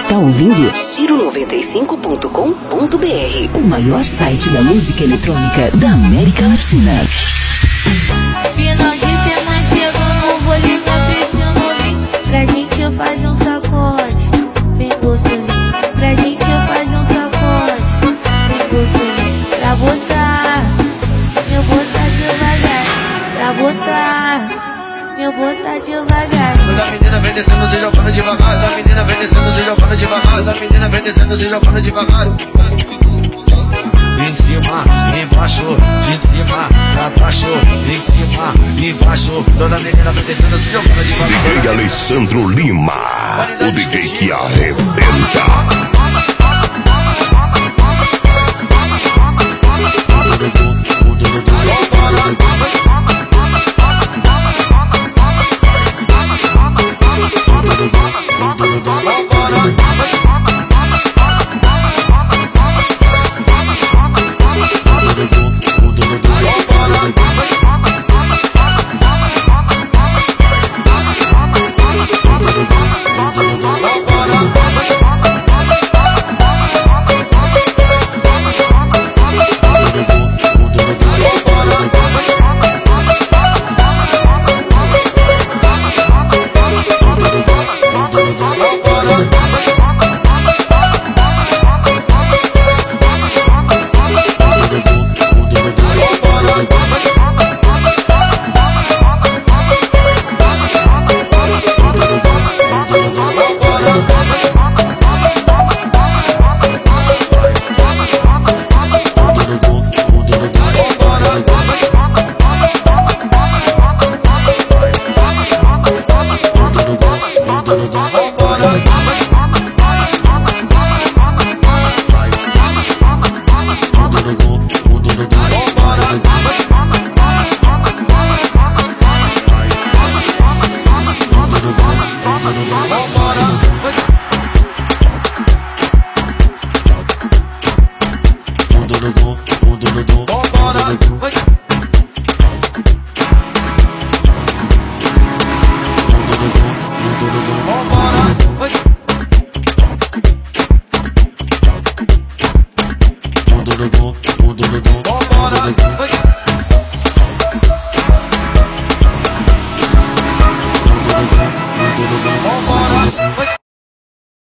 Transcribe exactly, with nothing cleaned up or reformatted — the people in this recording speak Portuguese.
está ouvindo Giro noventa e cinco ponto com ponto br, o maior site da música eletrônica da América Latina. Final de semana chegou, não vou ligar pra esse novinho. Pra gente fazer um sacode bem gostosinho. Pra gente fazer um sacode bem gostosinho. Pra botar, eu botar devagar. Pra botar, eu botar devagar. Quando a menina vem descendo, você jogando devagar. Da menina vem descendo, você jogando devagar. Da menina vem descendo, você jogando devagar. Em cima, embaixo, de cima pra baixo. Em cima, embaixo. Toda menina vem descendo, se jogando devagar. D J Alessandro Lima, o D J que arrebenta. Vambora,